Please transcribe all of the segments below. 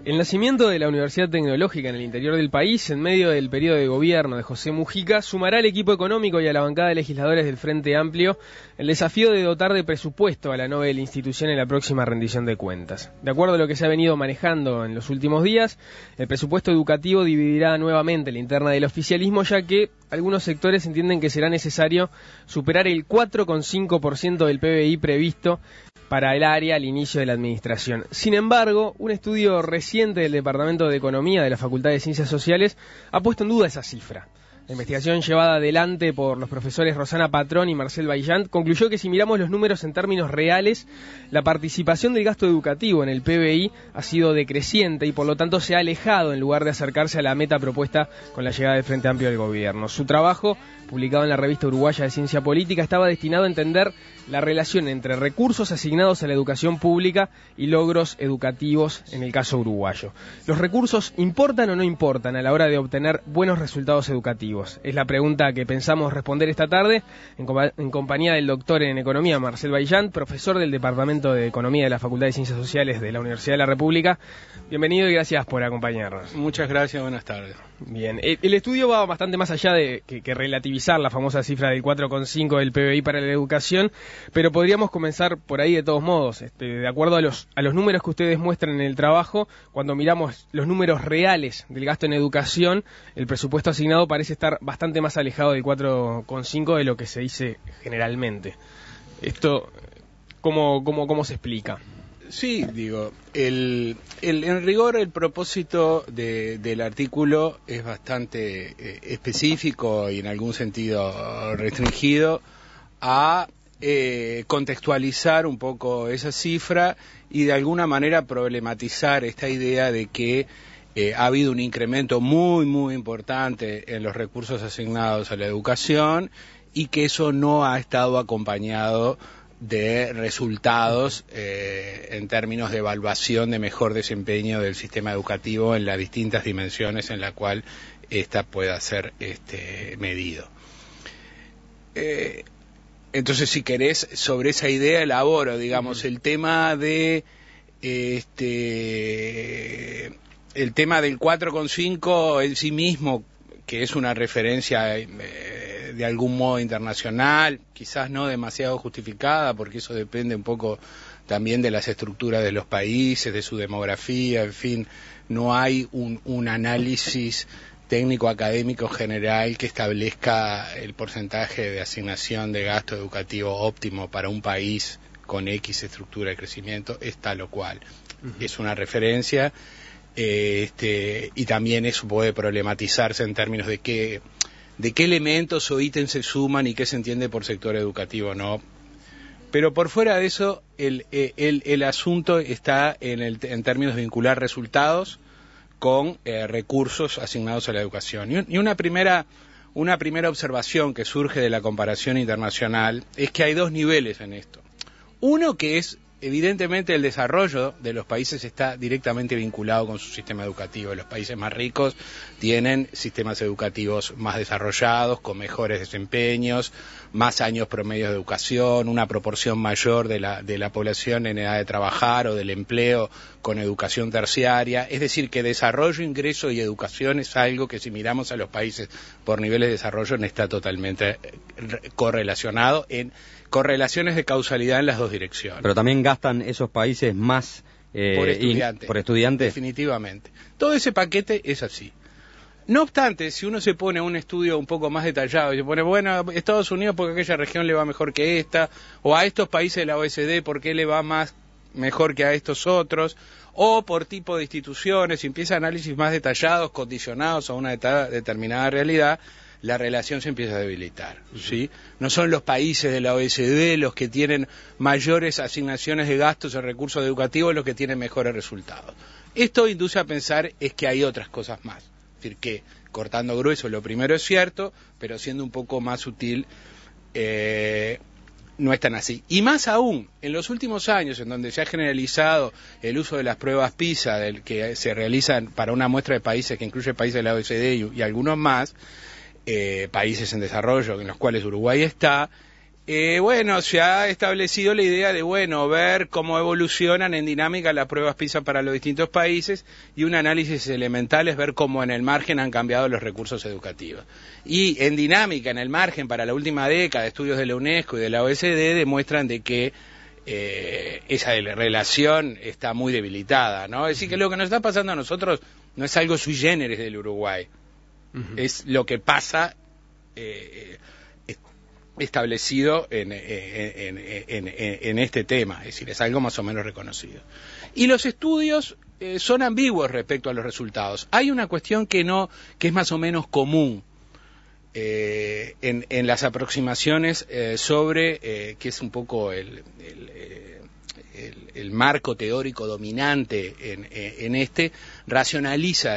El nacimiento de la Universidad Tecnológica en el interior del país, en medio del periodo de gobierno de José Mujica, sumará al equipo económico y a la bancada de legisladores del Frente Amplio el desafío de dotar de presupuesto a la Nobel institución en la próxima rendición de cuentas. De acuerdo a lo que se ha venido manejando en los últimos días, el presupuesto educativo dividirá nuevamente la interna del oficialismo, ya que algunos sectores entienden que será necesario superar el 4,5% del PBI previsto para el área al inicio de la administración. Sin embargo, un estudio reciente del Departamento de Economía de la Facultad de Ciencias Sociales ha puesto en duda esa cifra. La investigación llevada adelante por los profesores Rosana Patrón y Marcel Baillant concluyó que si miramos los números en términos reales, la participación del gasto educativo en el PBI ha sido decreciente y por lo tanto se ha alejado en lugar de acercarse a la meta propuesta con la llegada del Frente Amplio del gobierno. Su trabajo, publicado en la revista uruguaya de Ciencia Política, estaba destinado a entender la relación entre recursos asignados a la educación pública y logros educativos en el caso uruguayo. ¿Los recursos importan o no importan a la hora de obtener buenos resultados educativos? Es la pregunta que pensamos responder esta tarde en compañía del doctor en Economía Marcel Baillant, profesor del Departamento de Economía de la Facultad de Ciencias Sociales de la Universidad de la República. Bienvenido y gracias por acompañarnos. Muchas gracias, buenas tardes. Bien, el estudio va bastante más allá de que relativizar la famosa cifra del 4,5 del PBI para la educación, pero podríamos comenzar por ahí de todos modos. De acuerdo a los números que ustedes muestran en el trabajo, cuando miramos los números reales del gasto en educación, el presupuesto asignado parece estar bastante más alejado del 4,5 de lo que se dice generalmente. Esto, ¿cómo se explica? Sí, digo, en rigor el propósito del artículo es bastante específico y en algún sentido restringido a contextualizar un poco esa cifra y de alguna manera problematizar esta idea de que ha habido un incremento muy importante en los recursos asignados a la educación y que eso no ha estado acompañado de resultados en términos de evaluación de mejor desempeño del sistema educativo en las distintas dimensiones en la cual ésta pueda ser medido. Entonces, si querés, sobre esa idea elaboro, digamos, el tema de el tema del 4,5 en sí mismo, que es una referencia de algún modo internacional, quizás no demasiado justificada, porque eso depende un poco también de las estructuras de los países, de su demografía, en fin, no hay un análisis técnico académico general que establezca el porcentaje de asignación de gasto educativo óptimo para un país con X estructura de crecimiento, es tal o cual. Es una referencia, y también eso puede problematizarse en términos de qué elementos o ítems se suman y qué se entiende por sector educativo, ¿no? Pero por fuera de eso, el asunto está en términos de vincular resultados con recursos asignados a la educación. Y una primera observación que surge de la comparación internacional es que hay dos niveles en esto. Uno que es, evidentemente, el desarrollo de los países está directamente vinculado con su sistema educativo. Los países más ricos tienen sistemas educativos más desarrollados, con mejores desempeños, más años promedio de educación, una proporción mayor de la población en edad de trabajar o del empleo con educación terciaria. Es decir, que desarrollo, ingreso y educación es algo que, si miramos a los países por niveles de desarrollo, no está totalmente correlacionado en correlaciones de causalidad en las dos direcciones. Pero también gastan esos países más por estudiante. Definitivamente. Todo ese paquete es así. No obstante, si uno se pone a un estudio un poco más detallado y se pone, bueno, Estados Unidos porque aquella región le va mejor que esta, o a estos países de la OECD porque le va mejor que a estos otros, o por tipo de instituciones, y empieza análisis más detallados, condicionados a una determinada realidad, la relación se empieza a debilitar, ¿sí? No son los países de la OECD los que tienen mayores asignaciones de gastos en recursos educativos los que tienen mejores resultados. Esto induce a pensar es que hay otras cosas más. Es decir, que, cortando grueso, lo primero es cierto, pero siendo un poco más sutil, no es tan así. Y más aún, en los últimos años, en donde se ha generalizado el uso de las pruebas PISA, del que se realizan para una muestra de países que incluye países de la OECD y algunos más, países en desarrollo, en los cuales Uruguay está, Bueno, se ha establecido la idea de, ver cómo evolucionan en dinámica las pruebas PISA para los distintos países, y un análisis elemental es ver cómo en el margen han cambiado los recursos educativos. Y en dinámica, en el margen, para la última década, estudios de la UNESCO y de la OECD demuestran de que esa relación está muy debilitada, ¿no? Es decir, que lo que nos está pasando a nosotros no es algo sui generis del Uruguay, es lo que pasa establecido en este tema, es decir, es algo más o menos reconocido. Y los estudios son ambiguos respecto a los resultados. Hay una cuestión que es más o menos común en las aproximaciones sobre que es un poco el marco teórico dominante en racionaliza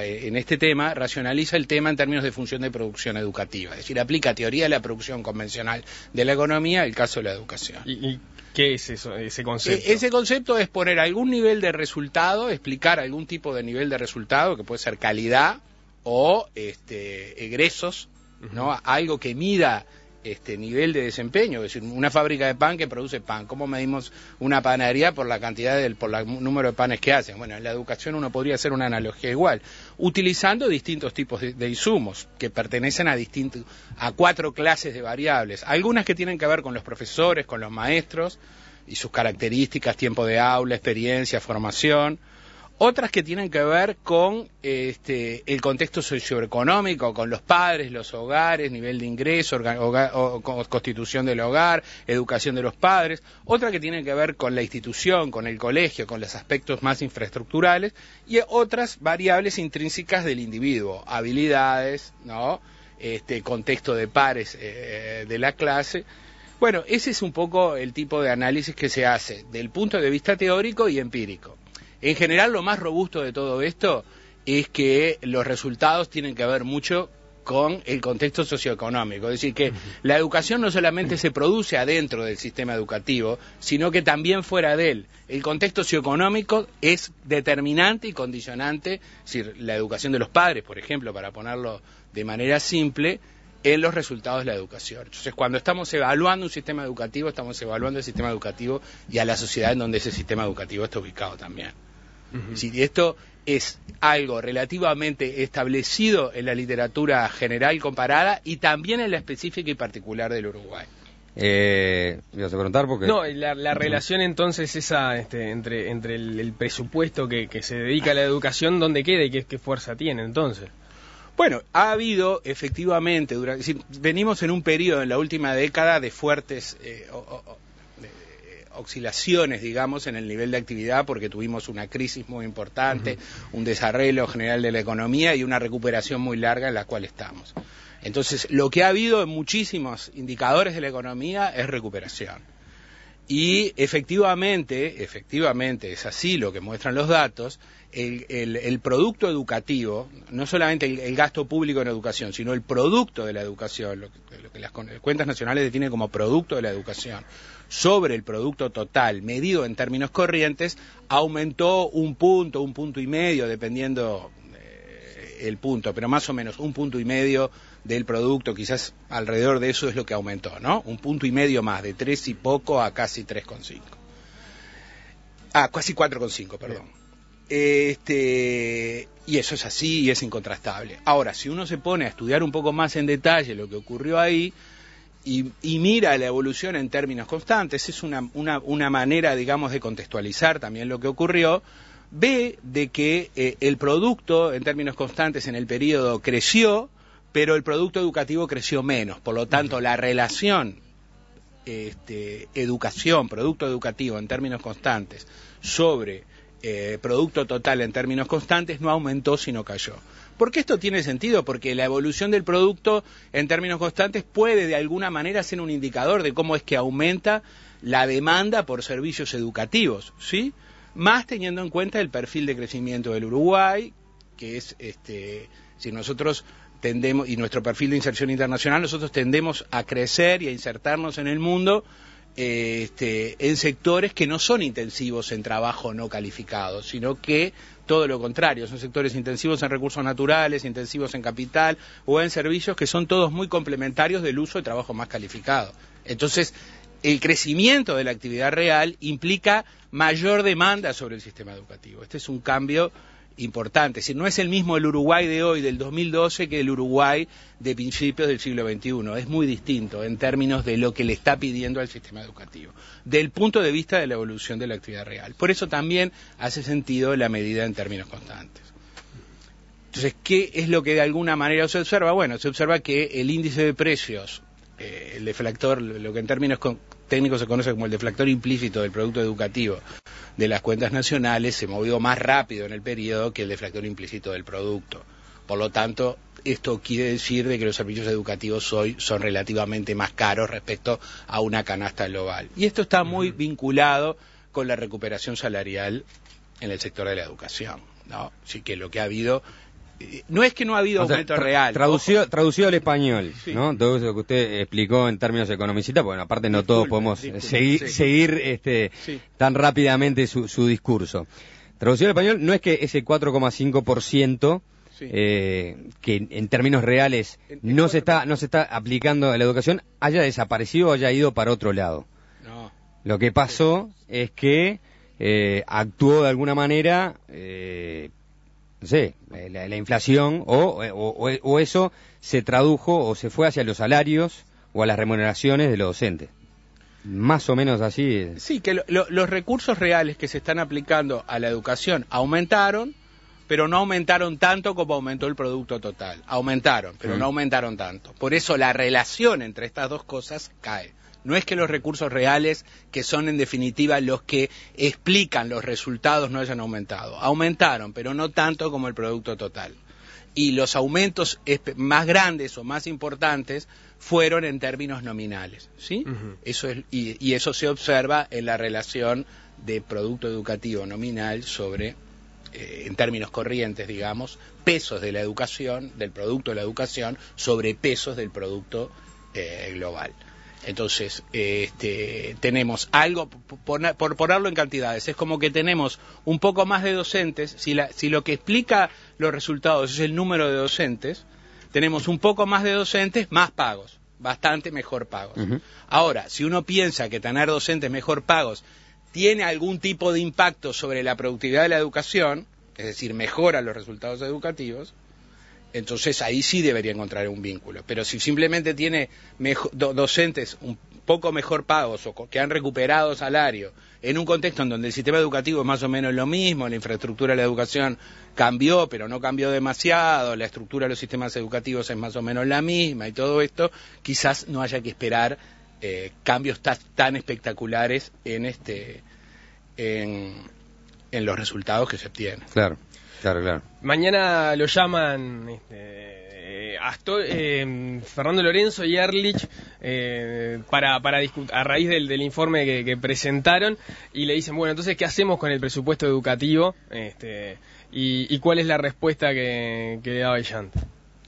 el tema en términos de función de producción educativa, es decir, aplica teoría de la producción convencional de la economía al caso de la educación. ¿Y qué es eso, ese concepto? Ese concepto es poner algún nivel de resultado, explicar algún tipo de nivel de resultado, que puede ser calidad o egresos, ¿no? Algo que mida nivel de desempeño, es decir, una fábrica de pan que produce pan. ¿Cómo medimos una panadería? Por la cantidad por el número de panes que hacen. Bueno, en la educación uno podría hacer una analogía igual, utilizando distintos tipos de insumos que pertenecen a 4 clases de variables, algunas que tienen que ver con los profesores, con los maestros y sus características, tiempo de aula, experiencia, formación. Otras que tienen que ver con el contexto socioeconómico, con los padres, los hogares, nivel de ingreso, constitución del hogar, educación de los padres. Otras que tienen que ver con la institución, con el colegio, con los aspectos más infraestructurales. Y otras variables intrínsecas del individuo, habilidades, ¿no? Contexto de pares de la clase. Bueno, ese es un poco el tipo de análisis que se hace del punto de vista teórico y empírico. En general, lo más robusto de todo esto es que los resultados tienen que ver mucho con el contexto socioeconómico. Es decir, que la educación no solamente se produce adentro del sistema educativo, sino que también fuera de él. El contexto socioeconómico es determinante y condicionante, es decir, la educación de los padres, por ejemplo, para ponerlo de manera simple, en los resultados de la educación. Entonces, cuando estamos evaluando un sistema educativo, estamos evaluando el sistema educativo y a la sociedad en donde ese sistema educativo está ubicado también. Si esto es algo relativamente establecido en la literatura general comparada y también en la específica y particular del Uruguay. ¿Ibas a preguntar? Porque... No, la relación entonces esa entre el presupuesto que se dedica a la educación, ¿dónde queda y qué fuerza tiene entonces? Bueno, ha habido efectivamente, venimos en un periodo en la última década de fuertes oscilaciones, digamos, en el nivel de actividad, porque tuvimos una crisis muy importante, un desarrollo general de la economía y una recuperación muy larga en la cual estamos. Entonces, lo que ha habido en muchísimos indicadores de la economía es recuperación. Y efectivamente, es así lo que muestran los datos. El producto educativo, no solamente el gasto público en educación, sino el producto de la educación, lo que las cuentas nacionales definen como producto de la educación, sobre el producto total, medido en términos corrientes, aumentó un punto y medio, dependiendo el punto, pero más o menos 1,5 puntos del producto, quizás alrededor de eso es lo que aumentó, ¿no? 1,5 puntos más, de 3 y poco a casi 3,5. Casi 4,5, perdón. Y eso es así y es incontrastable. Ahora, si uno se pone a estudiar un poco más en detalle lo que ocurrió ahí y mira la evolución en términos constantes, es una manera, digamos, de contextualizar también lo que ocurrió, ve de que el producto en términos constantes en el periodo creció, pero el producto educativo creció menos. Por lo tanto, la relación educación, producto educativo en términos constantes sobre producto total en términos constantes no aumentó sino cayó. ¿Por qué esto tiene sentido? Porque la evolución del producto en términos constantes puede de alguna manera ser un indicador de cómo es que aumenta la demanda por servicios educativos, ¿sí? Más teniendo en cuenta el perfil de crecimiento del Uruguay, que es, si nosotros tendemos, y nuestro perfil de inserción internacional, nosotros tendemos a crecer y a insertarnos en el mundo en sectores que no son intensivos en trabajo no calificado, sino que todo lo contrario, son sectores intensivos en recursos naturales, intensivos en capital o en servicios que son todos muy complementarios del uso de trabajo más calificado. Entonces, el crecimiento de la actividad real implica mayor demanda sobre el sistema educativo. Este es un cambio importante. Es decir, no es el mismo el Uruguay de hoy, del 2012, que el Uruguay de principios del siglo XXI. Es muy distinto en términos de lo que le está pidiendo al sistema educativo, del punto de vista de la evolución de la actividad real. Por eso también hace sentido la medida en términos constantes. Entonces, ¿qué es lo que de alguna manera se observa? Bueno, se observa que el índice de precios, el deflactor, lo que en términos técnicos se conoce como el deflactor implícito del producto educativo de las cuentas nacionales, se movió más rápido en el periodo que el deflactor implícito del producto. Por lo tanto, esto quiere decir de que los servicios educativos hoy son relativamente más caros respecto a una canasta global. Y esto está muy vinculado con la recuperación salarial en el sector de la educación, ¿no? Así que lo que ha habido... No es que no ha habido aumento real. Traducido al español, sí, ¿no? Todo eso que usted explicó en términos economicistas, bueno, aparte no todos podemos seguir sí, tan rápidamente su discurso. Traducido al español, no es que ese 4,5% sí, que en términos reales no se está aplicando a la educación haya desaparecido o haya ido para otro lado. No. Lo que pasó es que actuó de alguna manera... no sé, la inflación o eso se tradujo o se fue hacia los salarios o a las remuneraciones de los docentes. Más o menos así. Sí, que los recursos reales que se están aplicando a la educación aumentaron, pero no aumentaron tanto como aumentó el producto total. Aumentaron, pero no aumentaron tanto. Por eso la relación entre estas dos cosas cae. No es que los recursos reales, que son en definitiva los que explican los resultados, no hayan aumentado. Aumentaron, pero no tanto como el producto total. Y los aumentos más grandes o más importantes fueron en términos nominales, ¿sí? Eso es, y eso se observa en la relación de producto educativo nominal sobre, en términos corrientes, digamos, pesos de la educación, del producto de la educación, sobre pesos del producto global. Entonces, tenemos algo, por ponerlo en cantidades, es como que tenemos un poco más de docentes, si lo que explica los resultados es el número de docentes, tenemos un poco más de docentes, más pagos, bastante mejor pagos. Ahora, si uno piensa que tener docentes mejor pagos tiene algún tipo de impacto sobre la productividad de la educación, es decir, mejora los resultados educativos, entonces ahí sí debería encontrar un vínculo. Pero si simplemente tiene docentes un poco mejor pagos o que han recuperado salario en un contexto en donde el sistema educativo es más o menos lo mismo, la infraestructura de la educación cambió, pero no cambió demasiado, la estructura de los sistemas educativos es más o menos la misma y todo esto, quizás no haya que esperar cambios tan espectaculares en los resultados que se obtienen. Claro. Claro. Mañana lo llaman Fernando Lorenzo y Ehrlich para discutir a raíz del informe que presentaron, y le dicen, bueno, entonces, ¿qué hacemos con el presupuesto educativo? Y ¿cuál es la respuesta que daba Ellant?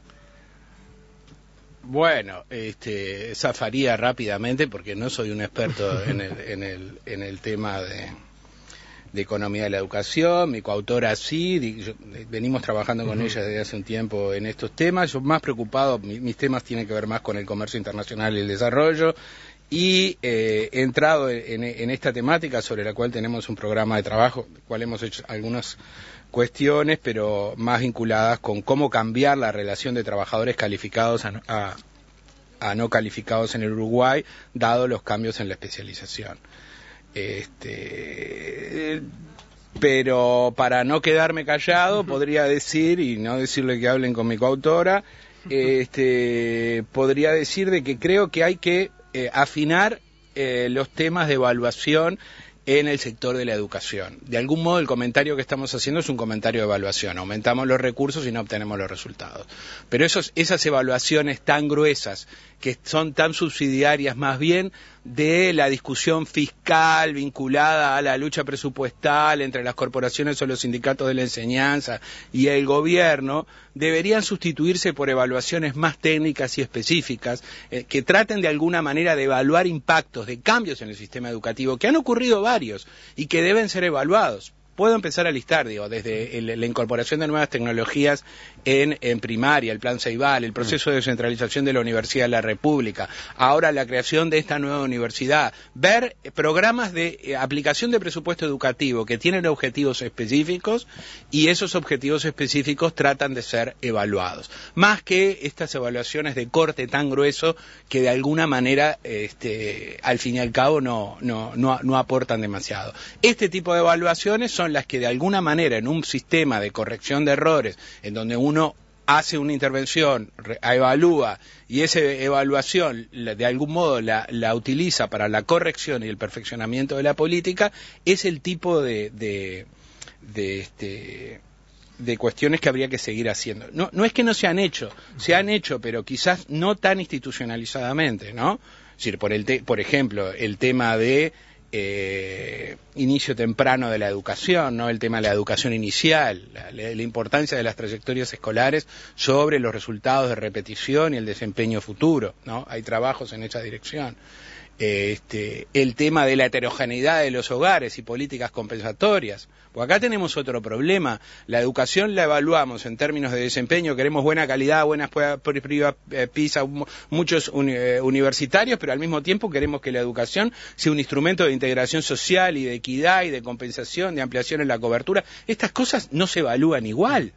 Bueno, zafaría rápidamente porque no soy un experto en el tema de economía de la educación. Mi coautora sí, venimos trabajando con ella desde hace un tiempo en estos temas. Yo más preocupado, mis temas tienen que ver más con el comercio internacional y el desarrollo, y he entrado en esta temática sobre la cual tenemos un programa de trabajo, del cual hemos hecho algunas cuestiones, pero más vinculadas con cómo cambiar la relación de trabajadores calificados a no calificados en el Uruguay, dado los cambios en la especialización. Pero para no quedarme callado, podría decir, y no decirle que hablen con mi coautora, podría decir de que creo que hay que afinar los temas de evaluación en el sector de la educación. De algún modo, el comentario que estamos haciendo es un comentario de evaluación. Aumentamos los recursos y no obtenemos los resultados. Pero esas evaluaciones tan gruesas que son tan subsidiarias más bien de la discusión fiscal vinculada a la lucha presupuestal entre las corporaciones o los sindicatos de la enseñanza y el gobierno, deberían sustituirse por evaluaciones más técnicas y específicas que traten de alguna manera de evaluar impactos de cambios en el sistema educativo, que han ocurrido varios y que deben ser evaluados. Puedo empezar a listar, desde la incorporación de nuevas tecnologías en primaria, el Plan Ceibal, el proceso de descentralización de la Universidad de la República, ahora la creación de esta nueva universidad, ver programas de aplicación de presupuesto educativo que tienen objetivos específicos y esos objetivos específicos tratan de ser evaluados, más que estas evaluaciones de corte tan grueso que de alguna manera, al fin y al cabo, no aportan demasiado. Este tipo de evaluaciones son las que de alguna manera en un sistema de corrección de errores, en donde uno hace una intervención, evalúa y esa evaluación de algún modo la utiliza para la corrección y el perfeccionamiento de la política, es el tipo de cuestiones que habría que seguir haciendo. No es que no se han hecho, pero quizás no tan institucionalizadamente, ¿no? Es decir, por ejemplo, el tema de inicio temprano de la educación, ¿no? El tema de la educación inicial, la importancia de las trayectorias escolares sobre los resultados de repetición y el desempeño futuro, ¿no? Hay trabajos en esa dirección. El tema de la heterogeneidad de los hogares y políticas compensatorias. Porque acá tenemos otro problema. La educación la evaluamos en términos de desempeño, queremos buena calidad, buenas pruebas PISA, muchos universitarios, pero al mismo tiempo queremos que la educación sea un instrumento de integración social y de equidad y de compensación, de ampliación en la cobertura. Estas cosas no se evalúan igual.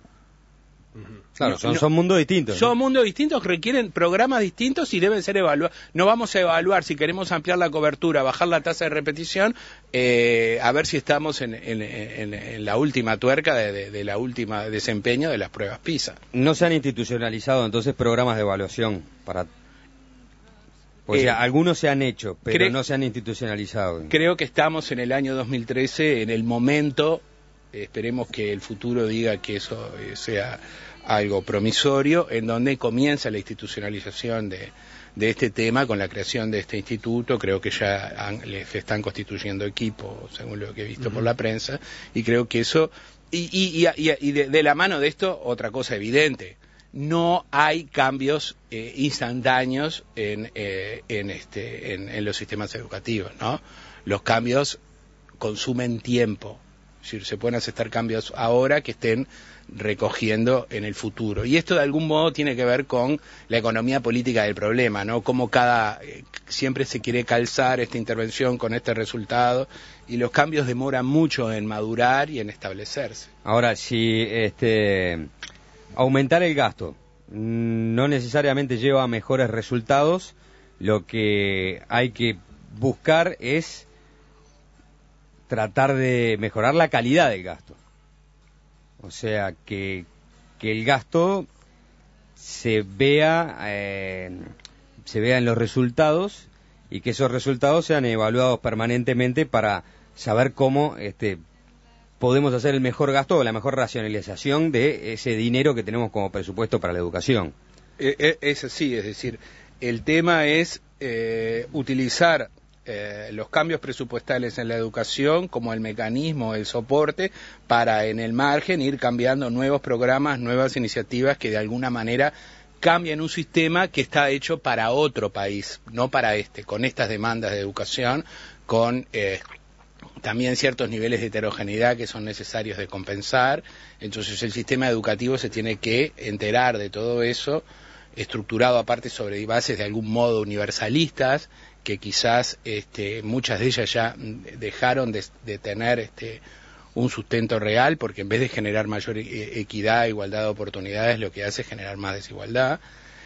Claro, son mundos distintos. Son mundos distintos, requieren programas distintos y deben ser evaluados. No vamos a evaluar si queremos ampliar la cobertura, bajar la tasa de repetición, a ver si estamos en la última tuerca de la última desempeño de las pruebas PISA. No se han institucionalizado entonces programas de evaluación para... O sea, algunos se han hecho, pero no se han institucionalizado. Creo que estamos en el año 2013, en el momento, esperemos que el futuro diga que eso sea algo promisorio, en donde comienza la institucionalización de este tema con la creación de este instituto. Creo que ya se están constituyendo equipos, según lo que he visto por la prensa, y creo que eso, y de la mano de esto, otra cosa evidente, no hay cambios instantáneos en los sistemas educativos, ¿no? Los cambios consumen tiempo. Es decir, se pueden aceptar cambios ahora que estén recogiendo en el futuro. Y esto de algún modo tiene que ver con la economía política del problema, ¿no? Como siempre se quiere calzar esta intervención con este resultado y los cambios demoran mucho en madurar y en establecerse. Ahora, si aumentar el gasto no necesariamente lleva a mejores resultados, lo que hay que buscar es tratar de mejorar la calidad del gasto. O sea, que el gasto se vea en los resultados y que esos resultados sean evaluados permanentemente para saber cómo podemos hacer el mejor gasto o la mejor racionalización de ese dinero que tenemos como presupuesto para la educación. Es así, es decir, el tema es utilizar los cambios presupuestales en la educación como el mecanismo, el soporte para en el margen ir cambiando nuevos programas, nuevas iniciativas que de alguna manera cambian un sistema que está hecho para otro país, no para con estas demandas de educación, con también ciertos niveles de heterogeneidad que son necesarios de compensar. Entonces el sistema educativo se tiene que enterar de todo eso, estructurado aparte sobre bases de algún modo universalistas, que quizás muchas de ellas ya dejaron de tener un sustento real, porque en vez de generar mayor equidad, igualdad de oportunidades, lo que hace es generar más desigualdad.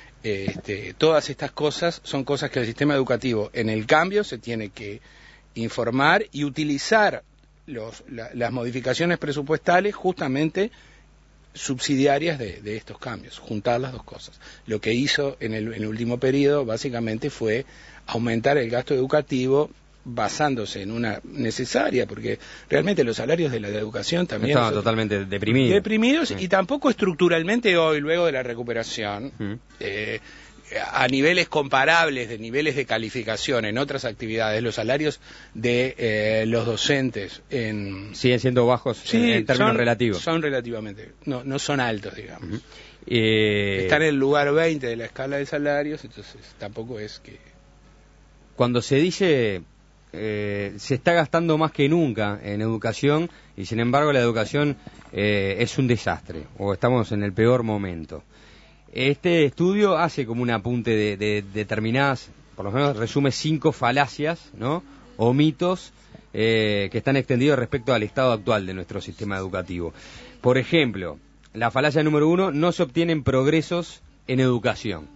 Todas estas cosas son cosas que el sistema educativo, en el cambio, se tiene que informar y utilizar las modificaciones presupuestales justamente subsidiarias de estos cambios, juntar las dos cosas. Lo que hizo en el último periodo básicamente fue aumentar el gasto educativo basándose en una necesaria, porque realmente los salarios de la educación también estaban totalmente deprimidos sí. Y tampoco estructuralmente hoy, luego de la recuperación, a niveles comparables de niveles de calificación en otras actividades, los salarios de los docentes siguen siendo bajos en términos relativos. Son relativamente, no son altos, digamos. Uh-huh. Están en el lugar 20 de la escala de salarios, entonces tampoco es que... Cuando se dice se está gastando más que nunca en educación y sin embargo la educación es un desastre o estamos en el peor momento. Este estudio hace como un apunte de determinadas, por lo menos resume 5 falacias, ¿no? O mitos que están extendidos respecto al estado actual de nuestro sistema educativo. Por ejemplo, la falacia número 1, no se obtienen progresos en educación.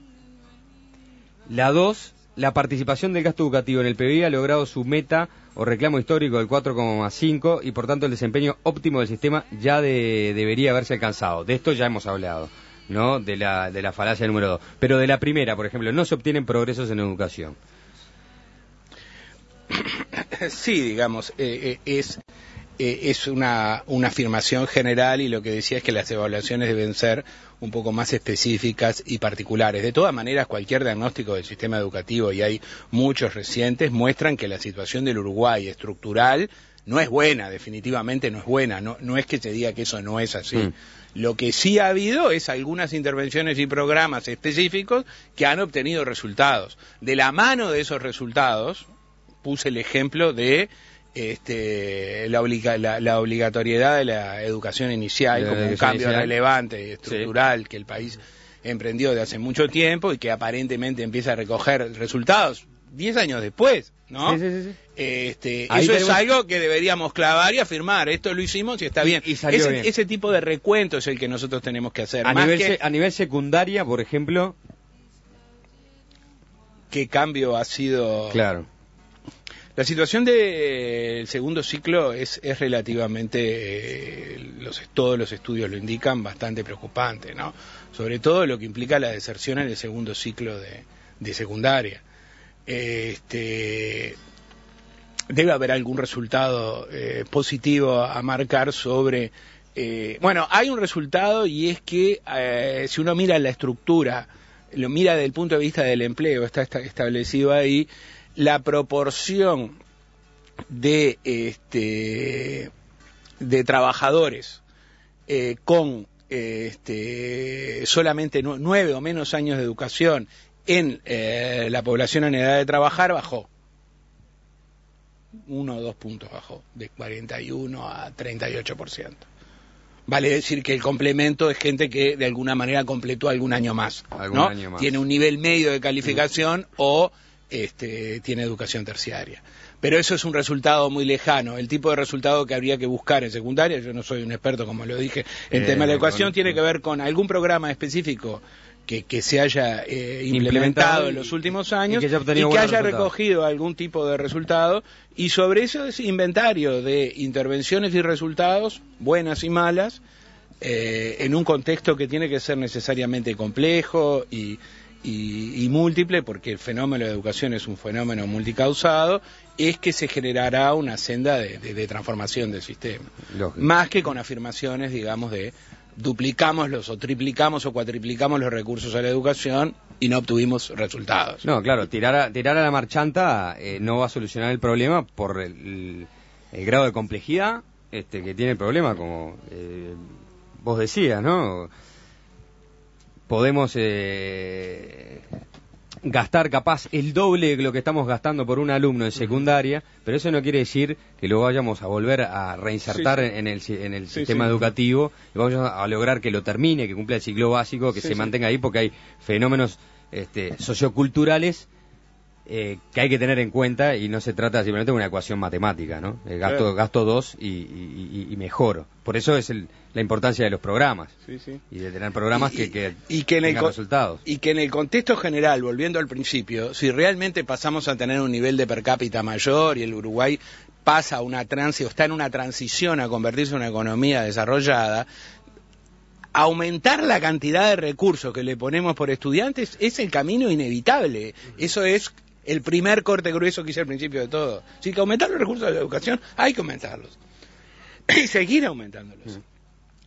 La 2, la participación del gasto educativo en el PBI ha logrado su meta o reclamo histórico del 4,5 y por tanto el desempeño óptimo del sistema ya debería haberse alcanzado. De esto ya hemos hablado, ¿no? De la falacia número 2. Pero de la primera, por ejemplo, no se obtienen progresos en educación. Sí, digamos, es una afirmación general y lo que decía es que las evaluaciones deben ser un poco más específicas y particulares. De todas maneras, cualquier diagnóstico del sistema educativo, y hay muchos recientes, muestran que la situación del Uruguay estructural no es buena, definitivamente no es buena, no es que se diga que eso no es así. Lo que sí ha habido es algunas intervenciones y programas específicos que han obtenido resultados. De la mano de esos resultados, puse el ejemplo de la obligatoriedad de la educación inicial como un cambio relevante y estructural que el país emprendió de hace mucho tiempo y que aparentemente empieza a recoger resultados 10 años después, ¿no? Sí. Eso es algo que deberíamos clavar y afirmar. Esto lo hicimos y está bien. Y salió bien. Ese tipo de recuento es el que nosotros tenemos que hacer. A nivel secundaria, por ejemplo, ¿qué cambio ha sido? Claro. La situación del segundo ciclo es relativamente, todos los estudios lo indican, bastante preocupante, ¿no? Sobre todo lo que implica la deserción en el segundo ciclo de secundaria. Debe haber algún resultado positivo a marcar sobre... hay un resultado y es que si uno mira la estructura, lo mira desde el punto de vista del empleo, está establecido ahí, la proporción de trabajadores con solamente 9 o menos años de educación en la población en edad de trabajar bajó. 1 o 2 puntos bajó, de 41 a 38%. Vale decir que el complemento es gente que de alguna manera completó algún año más, ¿no? Año más. Tiene un nivel medio de calificación o tiene educación terciaria. Pero eso es un resultado muy lejano. El tipo de resultado que habría que buscar en secundaria, yo no soy un experto, como lo dije, en tema de la educación, tiene que ver con algún programa específico que se haya implementado en los últimos años y que haya recogido algún tipo de resultado, y sobre eso es inventario de intervenciones y resultados, buenas y malas, en un contexto que tiene que ser necesariamente complejo y múltiple, porque el fenómeno de educación es un fenómeno multicausado, es que se generará una senda de transformación del sistema. Lógico. Más que con afirmaciones, digamos, de duplicamos o triplicamos o cuatriplicamos los recursos a la educación y no obtuvimos resultados. No, claro, tirar a la marchanta no va a solucionar el problema por el grado de complejidad que tiene el problema, como vos decías, ¿no? Podemos gastar capaz el doble de lo que estamos gastando por un alumno en secundaria, pero eso no quiere decir que lo vayamos a volver a reinsertar en el sistema educativo y vamos a lograr que lo termine, que cumpla el ciclo básico, que se mantenga ahí, porque hay fenómenos socioculturales que hay que tener en cuenta y no se trata simplemente de una ecuación matemática, ¿no? Gasto 2 y mejoro. Por eso es la importancia de los programas y de tener programas que tengan resultados. Y que en el contexto general, volviendo al principio, si realmente pasamos a tener un nivel de per cápita mayor y el Uruguay pasa a una está en una transición a convertirse en una economía desarrollada, aumentar la cantidad de recursos que le ponemos por estudiantes es el camino inevitable. Eso es el primer corte grueso que hice al principio de todo. Si hay que aumentar los recursos de la educación, hay que aumentarlos. Y seguir aumentándolos.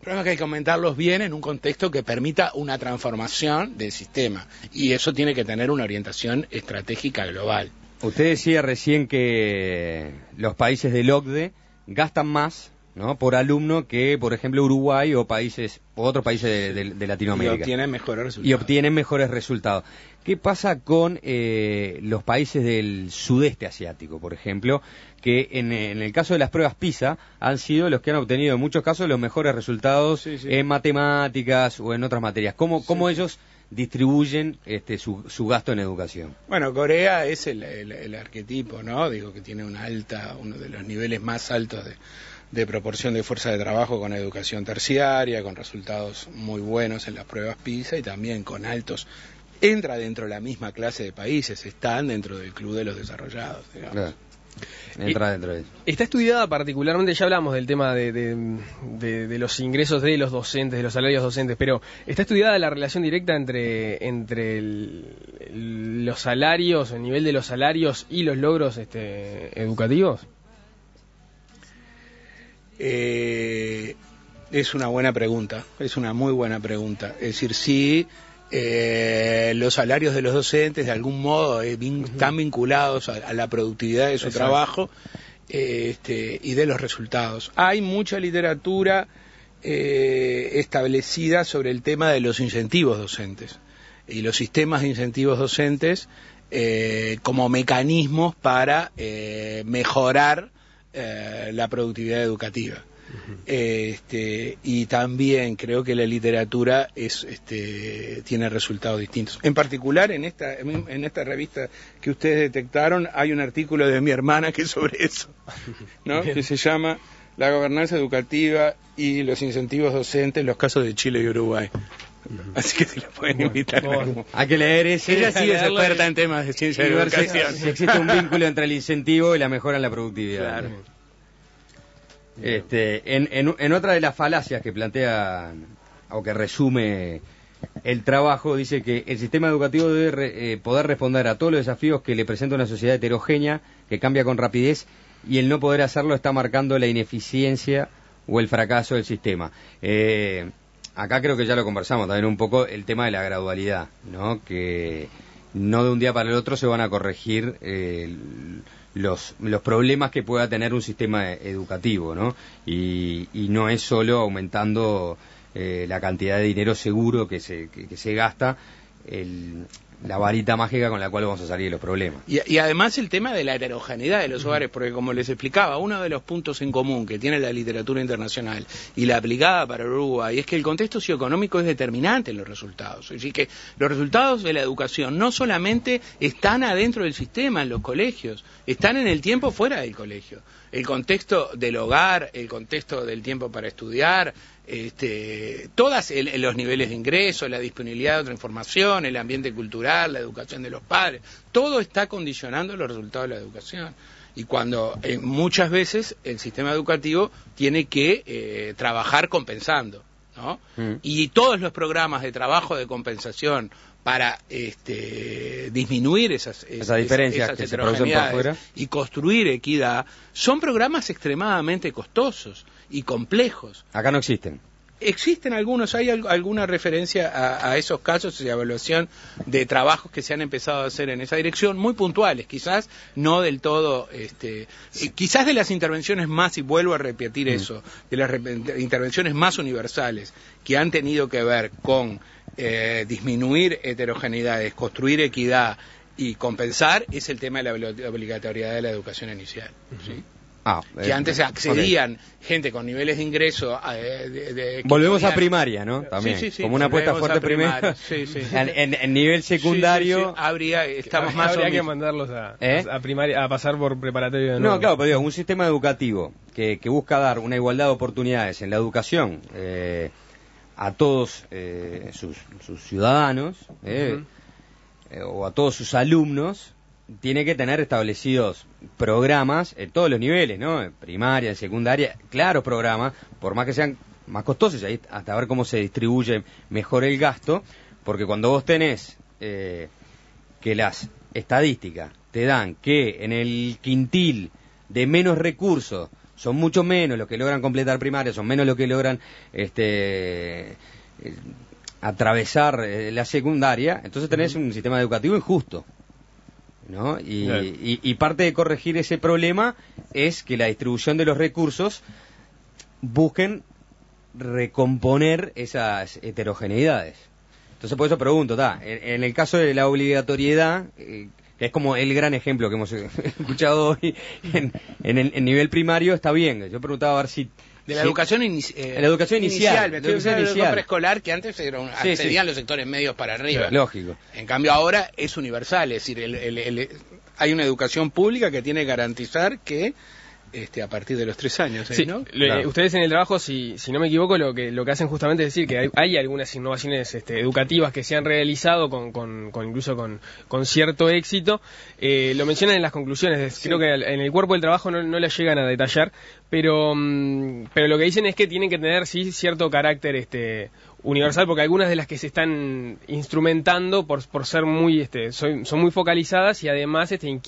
problema es que hay que aumentarlos bien en un contexto que permita una transformación del sistema. Y eso tiene que tener una orientación estratégica global. Usted decía recién que los países del OCDE gastan más, ¿no?, por alumno que, por ejemplo, Uruguay o otros países de Latinoamérica. Y obtienen mejores resultados. ¿Qué pasa con los países del sudeste asiático, por ejemplo, que en el caso de las pruebas PISA han sido los que han obtenido en muchos casos los mejores resultados en matemáticas o en otras materias? ¿Cómo ellos distribuyen su gasto en educación? Bueno, Corea es el arquetipo, ¿no? Digo que tiene uno de los niveles más altos de proporción de fuerza de trabajo con educación terciaria, con resultados muy buenos en las pruebas PISA y también con altos. Entra dentro de la misma clase de países, están dentro del club de los desarrollados, digamos. Claro. Entra dentro de eso. Está estudiada particularmente, ya hablamos del tema de los ingresos de los docentes, de los salarios docentes, pero ¿está estudiada la relación directa entre los salarios, el nivel de los salarios y los logros educativos? Es una buena pregunta, es una muy buena pregunta. Es decir, sí, los salarios de los docentes de algún modo están vinculados a la productividad de su trabajo y de los resultados. Hay mucha literatura establecida sobre el tema de los incentivos docentes y los sistemas de incentivos docentes como mecanismos para mejorar la productividad educativa. Y también creo que la literatura tiene resultados distintos. En particular, en esta revista que ustedes detectaron, hay un artículo de mi hermana que es sobre eso, ¿no? Que se llama La gobernanza educativa y los incentivos docentes en los casos de Chile y Uruguay. Así que se la pueden invitar. Hay que leer ese. Ella sí es experta en temas de ciencia y educación. Si existe un vínculo entre el incentivo y la mejora en la productividad. Claro. En otra de las falacias que plantea o que resume el trabajo, dice que el sistema educativo debe poder responder a todos los desafíos que le presenta una sociedad heterogénea que cambia con rapidez, y el no poder hacerlo está marcando la ineficiencia o el fracaso del sistema. Acá creo que ya lo conversamos también un poco, el tema de la gradualidad, ¿no? Que no de un día para el otro se van a corregir los problemas que pueda tener un sistema educativo, ¿no? Y no es solo aumentando la cantidad de dinero seguro que se gasta, la varita mágica con la cual vamos a salir de los problemas. Y además el tema de la heterogeneidad de los hogares, porque como les explicaba, uno de los puntos en común que tiene la literatura internacional y la aplicada para Uruguay es que el contexto socioeconómico es determinante en los resultados. Es decir, que los resultados de la educación no solamente están adentro del sistema, en los colegios, están en el tiempo fuera del colegio. El contexto del hogar, el contexto del tiempo para estudiar, todas los niveles de ingreso, la disponibilidad de otra información, el ambiente cultural, la educación de los padres, todo está condicionando los resultados de la educación. Y cuando muchas veces el sistema educativo tiene que trabajar compensando, ¿no? Y todos los programas de trabajo de compensación para disminuir esas diferencias que se producen por fuera y construir equidad, son programas extremadamente costosos y complejos. Acá no existen. Existen algunos, hay alguna referencia a esos casos de evaluación de trabajos que se han empezado a hacer en esa dirección, muy puntuales, quizás no del todo, quizás de las intervenciones más, y vuelvo a repetir eso, de las intervenciones más universales que han tenido que ver con disminuir heterogeneidades, construir equidad y compensar, es el tema de la obligatoriedad de la educación inicial, ¿sí? Que antes accedían gente con niveles de ingreso volvemos a primaria, ¿no? También como una apuesta fuerte primero. En nivel secundario habría que mandarlos a primaria, a pasar por preparatorio de nuevo. No, claro, pero digo, un sistema educativo que busca dar una igualdad de oportunidades en la educación a todos sus ciudadanos o a todos sus alumnos, tiene que tener establecidos programas en todos los niveles, ¿no? En primaria, en secundaria, claros programas, por más que sean más costosos, ahí hasta ver cómo se distribuye mejor el gasto, porque cuando vos tenés que las estadísticas te dan que en el quintil de menos recursos son mucho menos los que logran completar primaria, son menos los que logran atravesar la secundaria, entonces tenés un sistema educativo injusto, ¿no? Y parte de corregir ese problema es que la distribución de los recursos busquen recomponer esas heterogeneidades. Entonces por eso pregunto, en el caso de la obligatoriedad, que es como el gran ejemplo que hemos escuchado hoy en el nivel primario, está bien. Yo preguntaba a ver si... De la educación la educación inicial. La educación preescolar, que antes accedían los sectores medios para arriba. Lógico. En cambio ahora es universal, es decir, hay una educación pública que tiene que garantizar que a partir de los 3 años, ¿no? Claro. Ustedes en el trabajo, si no me equivoco, lo que hacen justamente es decir que hay algunas innovaciones educativas que se han realizado incluso con cierto éxito. Lo mencionan en las conclusiones, creo que en el cuerpo del trabajo no las llegan a detallar, pero lo que dicen es que tienen que tener cierto carácter universal, porque algunas de las que se están instrumentando por ser muy son muy focalizadas y además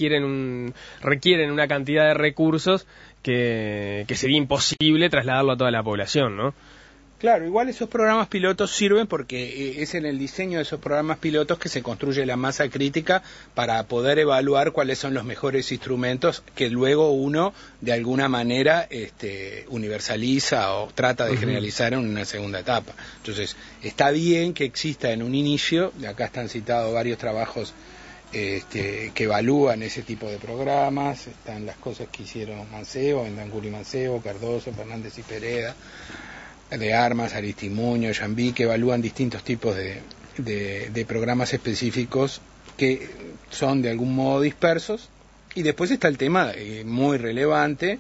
requieren una cantidad de recursos que sería imposible trasladarlo a toda la población, ¿no? Claro, igual esos programas pilotos sirven porque es en el diseño de esos programas pilotos que se construye la masa crítica para poder evaluar cuáles son los mejores instrumentos que luego uno de alguna manera universaliza o trata de generalizar en una segunda etapa. Entonces, está bien que exista en un inicio, de acá están citados varios trabajos que evalúan ese tipo de programas, están las cosas que hicieron Mancebo, Bentancur y Mancebo, Cardoso, Fernández y Pereda, de Armas, Aristimuño, Jambí, que evalúan distintos tipos de programas específicos que son de algún modo dispersos. Y después está el tema muy relevante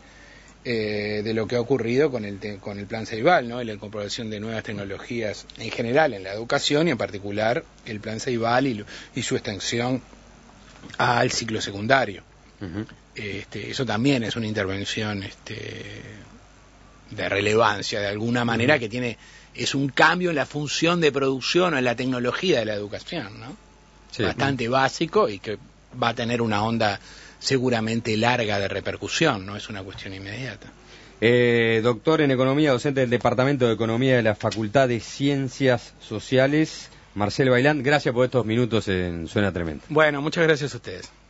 de lo que ha ocurrido con el plan Ceibal, ¿no? Y la incorporación de nuevas tecnologías en general en la educación y en particular el plan Ceibal y su extensión al ciclo secundario. Uh-huh. Eso también es una intervención de relevancia de alguna manera, que es un cambio en la función de producción o en la tecnología de la educación, ¿no? Sí, bastante básico y que va a tener una onda seguramente larga de repercusión, no es una cuestión inmediata. Doctor en Economía, docente del Departamento de Economía de la Facultad de Ciencias Sociales, Marcel Bailán, gracias por estos minutos en Suena Tremendo. Bueno, muchas gracias a ustedes.